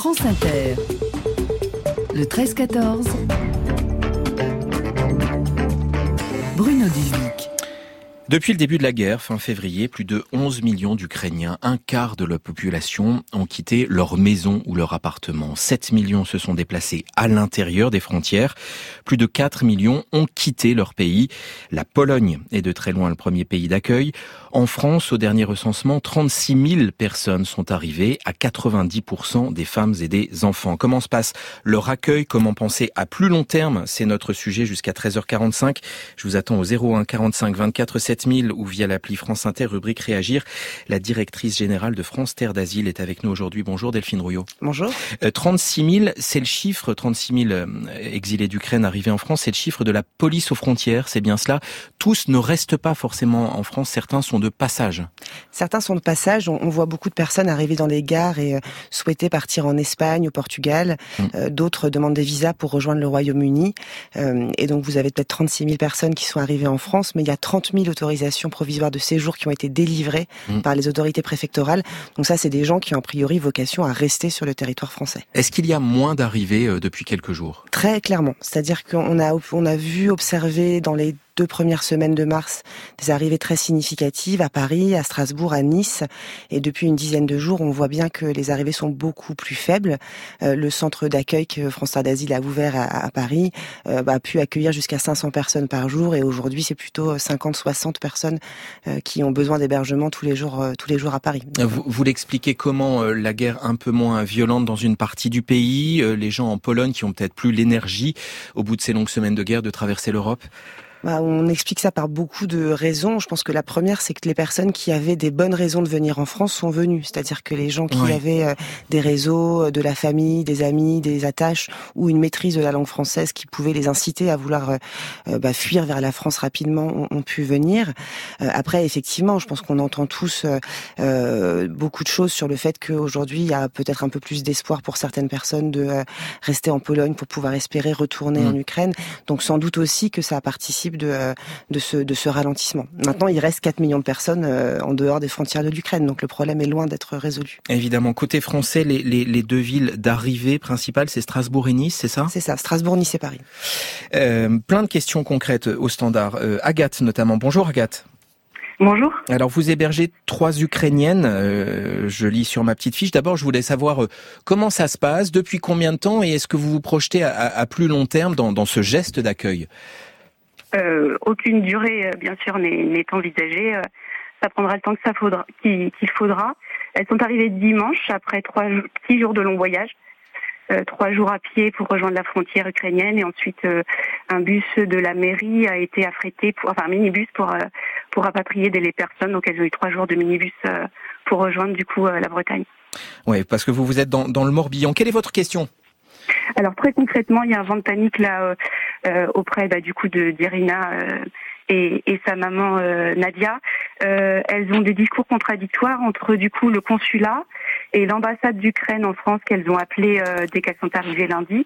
France Inter. Le 13-14. Bruno Duvic. Depuis le début de la guerre, fin février, plus de 11 millions d'Ukrainiens, un quart de la population, ont quitté leur maison ou leur appartement. 7 millions se sont déplacés à l'intérieur des frontières. Plus de 4 millions ont quitté leur pays. La Pologne est de très loin le premier pays d'accueil. En France, au dernier recensement, 36 000 personnes sont arrivées, à 90% des femmes et des enfants. Comment se passe leur accueil? Comment penser à plus long terme? C'est notre sujet jusqu'à 13h45. Je vous attends au 01 45 24 7000 ou via l'appli France Inter, rubrique Réagir. La directrice générale de France Terre d'Asile est avec nous aujourd'hui. Bonjour Delphine Rouillot. Bonjour. 36 000, c'est le chiffre, 36 000 exilés d'Ukraine arrivés en France, c'est le chiffre de la police aux frontières, c'est bien cela. Tous ne restent pas forcément en France, certains sont de passage. Certains sont de passage, on voit beaucoup de personnes arriver dans les gares et souhaiter partir en Espagne, au Portugal. D'autres demandent des visas pour rejoindre le Royaume-Uni. Et donc vous avez peut-être 36 000 personnes qui sont arrivées en France, mais il y a 30 000 autorisations provisoires de séjour qui ont été délivrées par les autorités préfectorales. Donc ça, c'est des gens qui ont a priori vocation à rester sur le territoire français. Est-ce qu'il y a moins d'arrivées depuis quelques jours? Très clairement. C'est-à-dire qu'on a vu observer dans les 2 premières semaines de mars des arrivées très significatives à Paris, à Strasbourg, à Nice. Et depuis une dizaine de jours, on voit bien que les arrivées sont beaucoup plus faibles. Le centre d'accueil que France Terre d'Asile a ouvert à Paris a pu accueillir jusqu'à 500 personnes par jour. Et aujourd'hui, c'est plutôt 50-60 personnes qui ont besoin d'hébergement tous les jours à Paris. Vous l'expliquez comment la guerre un peu moins violente dans une partie du pays, les gens en Pologne qui ont peut-être plus l'énergie au bout de ces longues semaines de guerre de traverser l'Europe? On explique ça par beaucoup de raisons. Je pense que la première, c'est que les personnes qui avaient des bonnes raisons de venir en France sont venues. C'est-à-dire que les gens qui avaient des réseaux, de la famille, des amis, des attaches ou une maîtrise de la langue française qui pouvait les inciter à vouloir fuir vers la France rapidement ont pu venir. Après, effectivement, je pense qu'on entend tous beaucoup de choses sur le fait qu'aujourd'hui, il y a peut-être un peu plus d'espoir pour certaines personnes de rester en Pologne pour pouvoir espérer retourner en Ukraine. Donc sans doute aussi que ça participe de ce ralentissement. Maintenant, il reste 4 millions de personnes en dehors des frontières de l'Ukraine, donc le problème est loin d'être résolu. Évidemment, côté français, les 2 villes d'arrivée principales, c'est Strasbourg et Nice, c'est ça? C'est ça, Strasbourg, Nice et Paris. Plein de questions concrètes au standard. Agathe notamment. Bonjour Agathe. Bonjour. Alors vous hébergez 3 Ukrainiennes, je lis sur ma petite fiche. D'abord, je voulais savoir comment ça se passe, depuis combien de temps, et est-ce que vous vous projetez à plus long terme dans ce geste d'accueil? Aucune durée, bien sûr, n'est envisagée. Ça prendra le temps qu'il faudra. Elles sont arrivées dimanche, après 6 jours de long voyage. 3 jours à pied pour rejoindre la frontière ukrainienne, et ensuite un bus de la mairie a été affrété, un minibus pour rapatrier les personnes. Donc elles ont eu 3 jours de minibus pour rejoindre du coup la Bretagne. Oui, parce que vous êtes dans le Morbihan. Quelle est votre question? Alors très concrètement, il y a un vent de panique là auprès d'Irina et sa maman Nadia. Elles ont des discours contradictoires entre du coup le consulat et l'ambassade d'Ukraine en France qu'elles ont appelé dès qu'elles sont arrivées lundi.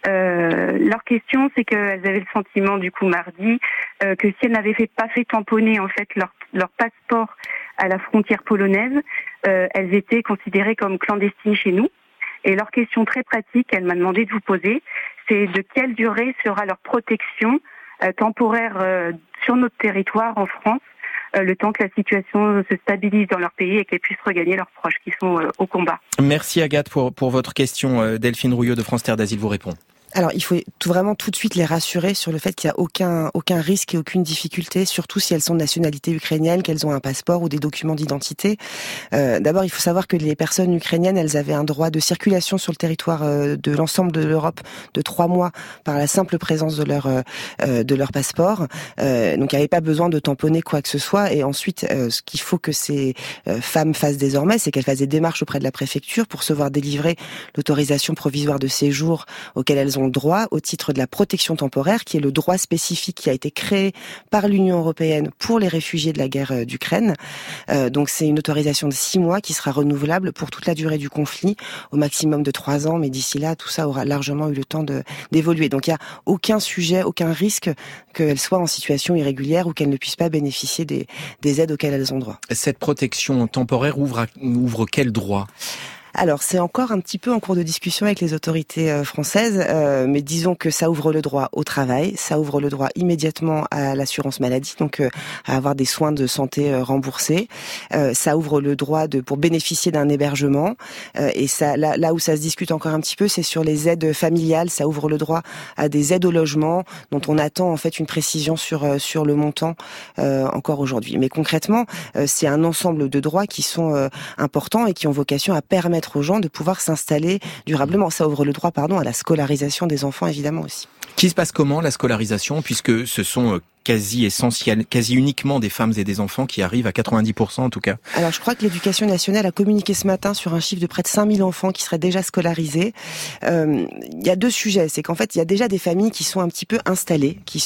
Leur question, c'est qu'elles avaient le sentiment du coup mardi que si elles n'avaient pas fait tamponner en fait leur passeport à la frontière polonaise, elles étaient considérées comme clandestines chez nous. Et leur question très pratique, elle m'a demandé de vous poser, c'est de quelle durée sera leur protection temporaire sur notre territoire en France, le temps que la situation se stabilise dans leur pays et qu'elles puissent regagner leurs proches qui sont au combat. Merci Agathe pour votre question. Delphine Rouillot de France Terre d'Asile vous répond. Alors, il faut vraiment tout de suite les rassurer sur le fait qu'il n'y a aucun risque et aucune difficulté, surtout si elles sont de nationalité ukrainienne, qu'elles ont un passeport ou des documents d'identité. D'abord, il faut savoir que les personnes ukrainiennes, elles avaient un droit de circulation sur le territoire de l'ensemble de l'Europe de 3 mois par la simple présence de leur passeport. Donc, il n'y avait pas besoin de tamponner quoi que ce soit. Et ensuite, ce qu'il faut que ces femmes fassent désormais, c'est qu'elles fassent des démarches auprès de la préfecture pour se voir délivrer l'autorisation provisoire de séjour auquel elles ont droit au titre de la protection temporaire, qui est le droit spécifique qui a été créé par l'Union européenne pour les réfugiés de la guerre d'Ukraine. Donc c'est une autorisation de 6 mois qui sera renouvelable pour toute la durée du conflit, au maximum de 3 ans, mais d'ici là, tout ça aura largement eu le temps d'évoluer. Donc il n'y a aucun sujet, aucun risque qu'elles soient en situation irrégulière ou qu'elles ne puissent pas bénéficier des aides auxquelles elles ont droit. Cette protection temporaire ouvre quel droit ? Alors, c'est encore un petit peu en cours de discussion avec les autorités françaises, mais disons que ça ouvre le droit au travail, ça ouvre le droit immédiatement à l'assurance maladie, donc à avoir des soins de santé remboursés. Ça ouvre le droit pour bénéficier d'un hébergement, et ça, là où ça se discute encore un petit peu, c'est sur les aides familiales. Ça ouvre le droit à des aides au logement, dont on attend en fait une précision sur le montant encore aujourd'hui. Mais concrètement, c'est un ensemble de droits qui sont importants et qui ont vocation à permettre aux gens de pouvoir s'installer durablement. Ça ouvre le droit, à la scolarisation des enfants, évidemment aussi. Qui se passe comment, la scolarisation, puisque ce sont quasi uniquement des femmes et des enfants qui arrivent à 90% en tout cas? Alors je crois que l'Éducation nationale a communiqué ce matin sur un chiffre de près de 5000 enfants qui seraient déjà scolarisés. Il y a deux sujets, c'est qu'en fait il y a déjà des familles qui sont un petit peu installées, qui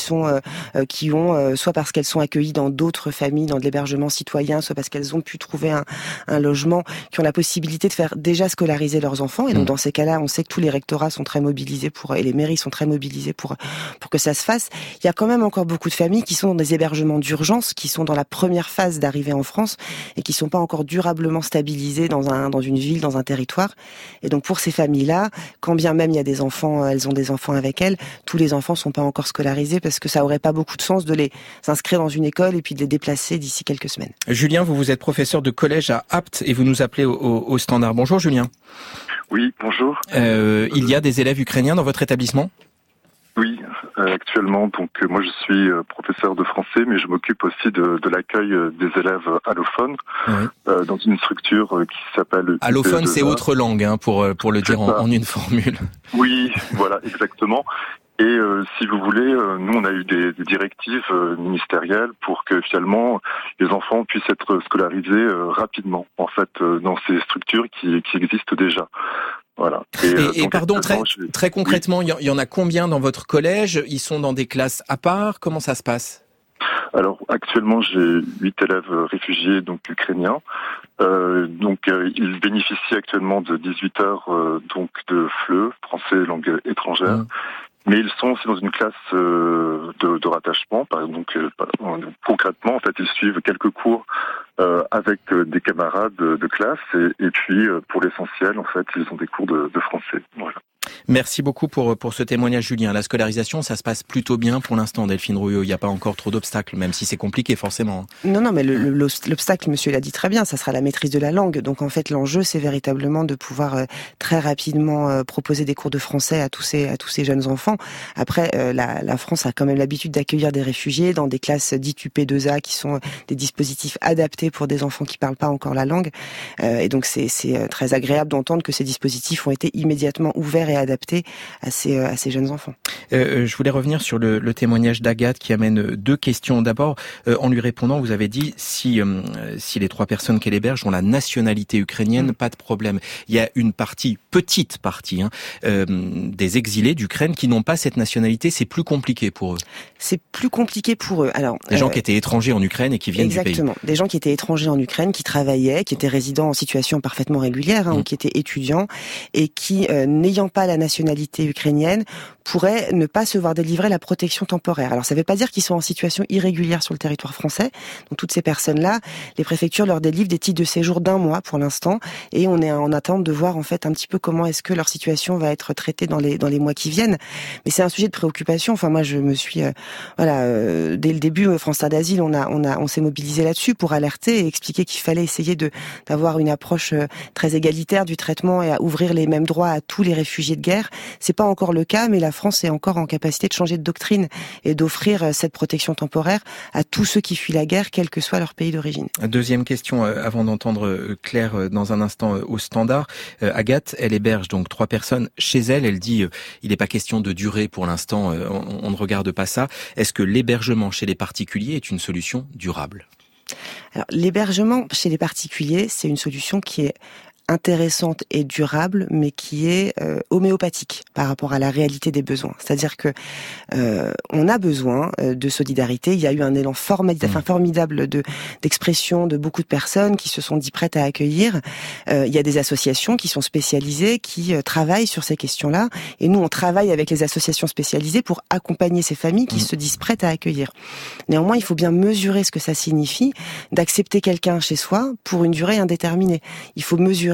ont soit parce qu'elles sont accueillies dans d'autres familles, dans de l'hébergement citoyen, soit parce qu'elles ont pu trouver un logement, qui ont la possibilité de faire déjà scolariser leurs enfants. Et donc dans ces cas-là, on sait que tous les rectorats sont très mobilisés et les mairies sont très mobilisées pour que ça se fasse. Il y a quand même encore beaucoup de familles qui sont dans des hébergements d'urgence, qui sont dans la première phase d'arrivée en France et qui sont pas encore durablement stabilisées dans une ville, dans un territoire. Et donc pour ces familles-là, quand bien même il y a des enfants, elles ont des enfants avec elles, tous les enfants sont pas encore scolarisés parce que ça aurait pas beaucoup de sens de les inscrire dans une école et puis de les déplacer d'ici quelques semaines. Julien, vous êtes professeur de collège à Apt et vous nous appelez au Standard. Bonjour Julien. Oui, bonjour. Il y a des élèves ukrainiens dans votre établissement ? Oui, actuellement, donc moi je suis professeur de français, mais je m'occupe aussi de l'accueil des élèves allophones dans une structure qui s'appelle... Allophone, c'est autre langue, pour le dire en une formule. Oui, voilà, exactement. Et si vous voulez, nous on a eu des directives ministérielles pour que finalement les enfants puissent être scolarisés rapidement, en fait, dans ces structures qui existent déjà. Voilà. Et pardon, très concrètement, il y en a combien dans votre collège? Ils sont dans des classes à part? Comment ça se passe? Alors actuellement, j'ai 8 élèves réfugiés, donc ukrainiens. Ils bénéficient actuellement de 18 heures donc de FLE, français langue étrangère. Mais ils sont aussi dans une classe de rattachement. Donc concrètement, en fait, ils suivent quelques cours avec des camarades de classe et puis pour l'essentiel, en fait, ils ont des cours de français. Voilà. Merci beaucoup pour ce témoignage, Julien. La scolarisation, ça se passe plutôt bien pour l'instant, Delphine Rouillot. Il n'y a pas encore trop d'obstacles, même si c'est compliqué forcément. Non, mais l'obstacle, monsieur l'a dit très bien, ça sera la maîtrise de la langue. Donc en fait, l'enjeu, c'est véritablement de pouvoir très rapidement proposer des cours de français à tous ces jeunes enfants. Après, la France a quand même l'habitude d'accueillir des réfugiés dans des classes dites UP2A, qui sont des dispositifs adaptés pour des enfants qui parlent pas encore la langue. Et donc c'est très agréable d'entendre que ces dispositifs ont été immédiatement ouverts et adaptés à ces jeunes enfants. Je voulais revenir sur le témoignage d'Agathe qui amène deux questions. D'abord, en lui répondant, vous avez dit si les 3 personnes qu'elle héberge ont la nationalité ukrainienne, pas de problème. Il y a une petite partie, des exilés d'Ukraine qui n'ont pas cette nationalité. C'est plus compliqué pour eux. C'est plus compliqué pour eux. Alors, des gens qui étaient étrangers en Ukraine et qui viennent du pays. Exactement. Des gens qui étaient étrangers en Ukraine, qui travaillaient, qui étaient résidents en situation parfaitement régulière, ou qui étaient étudiants et qui, n'ayant pas la nationalité ukrainienne, pourraient ne pas se voir délivrer la protection temporaire. Alors ça ne veut pas dire qu'ils sont en situation irrégulière sur le territoire français. Donc toutes ces personnes-là, les préfectures leur délivrent des titres de séjour d'1 mois pour l'instant, et on est en attente de voir en fait un petit peu comment est-ce que leur situation va être traitée dans les mois qui viennent. Mais c'est un sujet de préoccupation. Enfin moi je me suis dès le début France Terre d'Asile, on s'est mobilisé là-dessus pour alerter et expliquer qu'il fallait essayer d'avoir une approche très égalitaire du traitement et à ouvrir les mêmes droits à tous les réfugiés de guerre. C'est pas encore le cas, mais la France est encore en capacité de changer de doctrine et d'offrir cette protection temporaire à tous ceux qui fuient la guerre, quel que soit leur pays d'origine. Deuxième question, avant d'entendre Claire dans un instant au Standard. Agathe, elle héberge donc 3 personnes chez elle. Elle dit il n'est pas question de durée pour l'instant, on ne regarde pas ça. Est-ce que l'hébergement chez les particuliers est une solution durable? Alors, l'hébergement chez les particuliers, c'est une solution qui est intéressante et durable, mais qui est homéopathique par rapport à la réalité des besoins. C'est-à-dire que on a besoin de solidarité. Il y a eu un élan formidable d'expression de beaucoup de personnes qui se sont dit prêtes à accueillir. Il y a des associations qui sont spécialisées, qui travaillent sur ces questions-là. Et nous, on travaille avec les associations spécialisées pour accompagner ces familles qui se disent prêtes à accueillir. Néanmoins, il faut bien mesurer ce que ça signifie d'accepter quelqu'un chez soi pour une durée indéterminée. Il faut mesurer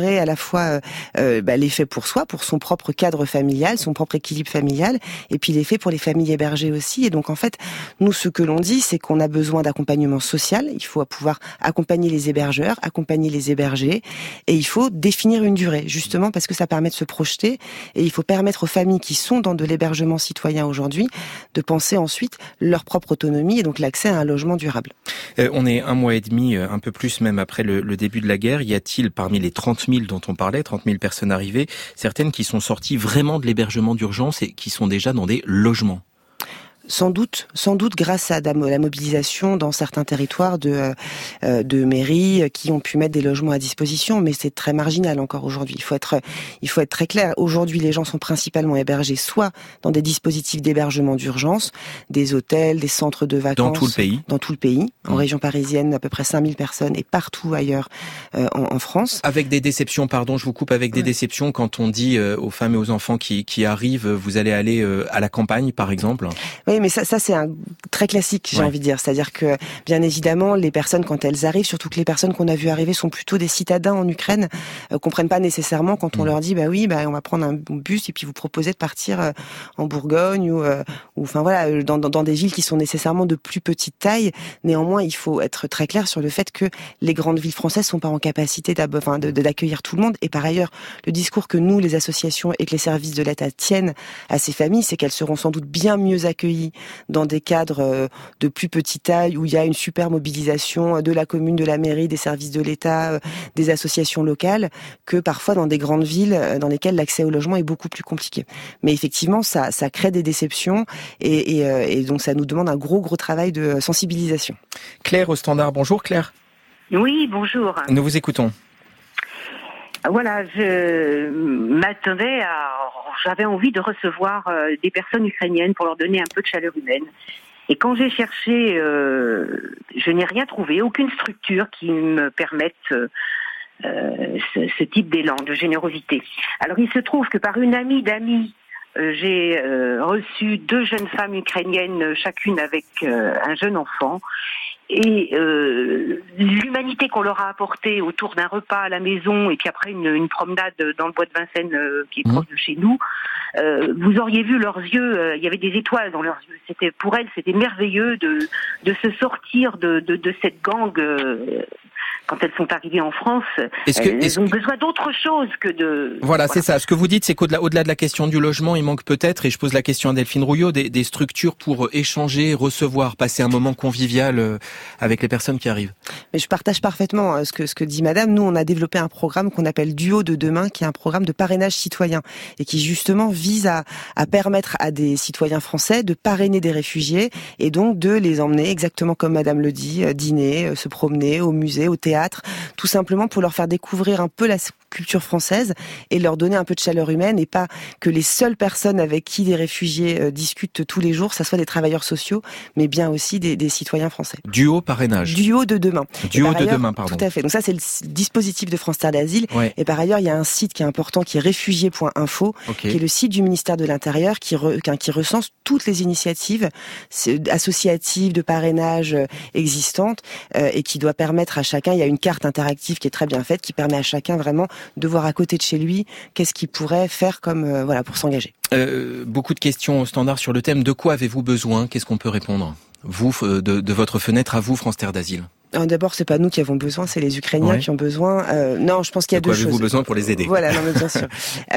mesurer à la fois l'effet pour soi, pour son propre cadre familial, son propre équilibre familial, et puis l'effet pour les familles hébergées aussi. Et donc en fait, nous, ce que l'on dit, c'est qu'on a besoin d'accompagnement social. Il faut pouvoir accompagner les hébergeurs, accompagner les hébergés, et il faut définir une durée, justement parce que ça permet de se projeter, et il faut permettre aux familles qui sont dans de l'hébergement citoyen aujourd'hui de penser ensuite leur propre autonomie et donc l'accès à un logement durable. On est 1 mois et demi, un peu plus même après le début de la guerre. Y a-t-il parmi les 30 000 dont on parlait, 30 000 personnes arrivées, certaines qui sont sorties vraiment de l'hébergement d'urgence et qui sont déjà dans des logements ? Sans doute grâce à la mobilisation dans certains territoires de mairies qui ont pu mettre des logements à disposition, mais c'est très marginal encore aujourd'hui. Il faut être très clair. Aujourd'hui, les gens sont principalement hébergés soit dans des dispositifs d'hébergement d'urgence, des hôtels, des centres de vacances. Dans tout le pays. Dans tout le pays. En région parisienne, à peu près 5000 personnes et partout ailleurs en France. Avec des déceptions, pardon, je vous coupe, avec des déceptions quand on dit aux femmes et aux enfants qui arrivent, vous allez aller à la campagne, par exemple. Oui, mais ça c'est un très classique, j'ai envie de dire. C'est-à-dire que, bien évidemment, les personnes, quand elles arrivent, surtout que les personnes qu'on a vues arriver sont plutôt des citadins en Ukraine, comprennent pas nécessairement quand on leur dit, on va prendre un bus et puis vous proposez de partir en Bourgogne ou enfin voilà, dans des villes qui sont nécessairement de plus petite taille. Néanmoins, il faut être très clair sur le fait que les grandes villes françaises sont pas en capacité d'accueillir tout le monde. Et par ailleurs, le discours que nous, les associations et que les services de l'État tiennent à ces familles, c'est qu'elles seront sans doute bien mieux accueillies dans des cadres de plus petite taille où il y a une super mobilisation de la commune, de la mairie, des services de l'État, des associations locales, que parfois dans des grandes villes dans lesquelles l'accès au logement est beaucoup plus compliqué. Mais effectivement, ça crée des déceptions et donc ça nous demande un gros travail de sensibilisation. Claire au standard, bonjour Claire. Oui, bonjour. Nous vous écoutons. Voilà, j'avais envie de recevoir des personnes ukrainiennes pour leur donner un peu de chaleur humaine. Et quand j'ai cherché, je n'ai rien trouvé, aucune structure qui me permette ce type d'élan, de générosité. Alors il se trouve que par une amie d'amis, j'ai reçu 2 jeunes femmes ukrainiennes, chacune avec un jeune enfant. Et l'humanité qu'on leur a apportée autour d'un repas à la maison et puis après une promenade dans le bois de Vincennes qui est proche de chez nous, vous auriez vu leurs yeux, il y avait des étoiles dans leurs yeux. Pour elles, c'était merveilleux de se sortir de cette gang. Quand elles sont arrivées en France, elles ont besoin d'autre chose que de... Voilà, c'est ça. Ce que vous dites, c'est qu'au-delà de la question du logement, il manque peut-être, et je pose la question à Delphine Rouillot, des structures pour échanger, recevoir, passer un moment convivial avec les personnes qui arrivent. Mais je partage parfaitement ce que dit Madame. Nous, on a développé un programme qu'on appelle Duo de demain, qui est un programme de parrainage citoyen et qui justement vise à permettre à des citoyens français de parrainer des réfugiés et donc de les emmener, exactement comme Madame le dit, dîner, se promener au musée, au théâtre, tout simplement pour leur faire découvrir un peu la culture française et leur donner un peu de chaleur humaine et pas que les seules personnes avec qui les réfugiés discutent tous les jours, ça soit des travailleurs sociaux, mais bien aussi des citoyens français. Duo parrainage. Duo de demain. Duo de demain, pardon. Tout à fait. Donc ça, c'est le dispositif de France Terre d'Asile. Ouais. Et par ailleurs, il y a un site qui est important, qui est réfugiés.info, qui est le site du ministère de l'Intérieur, qui recense toutes les initiatives associatives de parrainage existantes et qui doit permettre à chacun, il y a une carte interactive qui est très bien faite, qui permet à chacun vraiment de voir à côté de chez lui qu'est-ce qu'il pourrait faire comme pour s'engager. Beaucoup de questions au standard sur le thème. De quoi avez-vous besoin ? Qu'est-ce qu'on peut répondre ? Vous, de votre fenêtre à vous, France Terre d'Asile. D'abord, c'est pas nous qui avons besoin, c'est les Ukrainiens qui ont besoin. Non, je pense qu'il y a deux choses. Avez-vous besoin pour les aider ? Voilà, non, mais bien sûr.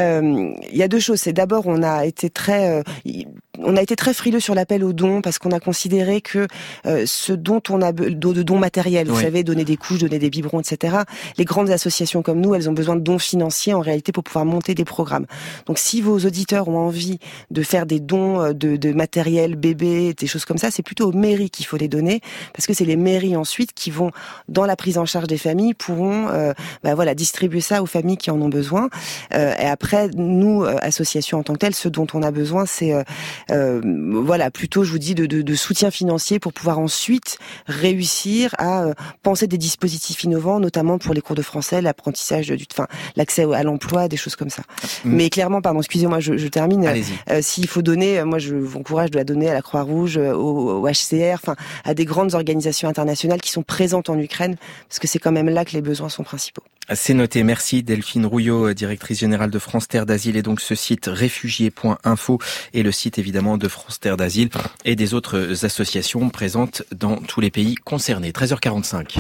Il y a deux choses. C'est d'abord, on a été très frileux sur l'appel aux dons parce qu'on a considéré que ce dont on a de dons matériels, vous savez, donner des couches, donner des biberons, etc. Les grandes associations comme nous, elles ont besoin de dons financiers en réalité pour pouvoir monter des programmes. Donc, si vos auditeurs ont envie de faire des dons de matériel bébé, des choses comme ça, c'est plutôt aux mairies qu'il faut les donner parce que c'est les mairies ensuite qui vont, dans la prise en charge des familles, pourront distribuer ça aux familles qui en ont besoin. Et après, nous, associations en tant que telles, ce dont on a besoin, c'est Voilà, plutôt, je vous dis, de soutien financier pour pouvoir ensuite réussir à penser des dispositifs innovants, notamment pour les cours de français, l'apprentissage, l'accès à l'emploi, des choses comme ça. Mais clairement, pardon, excusez-moi, je termine. S'il faut donner, moi, je vous encourage de la donner à la Croix-Rouge, au HCR, à des grandes organisations internationales qui sont présentes en Ukraine, parce que c'est quand même là que les besoins sont principaux. C'est noté. Merci Delphine Rouillot, directrice générale de France Terre d'Asile, et donc ce site réfugiés.info et le site évidemment de France Terre d'Asile et des autres associations présentes dans tous les pays concernés. 13h45.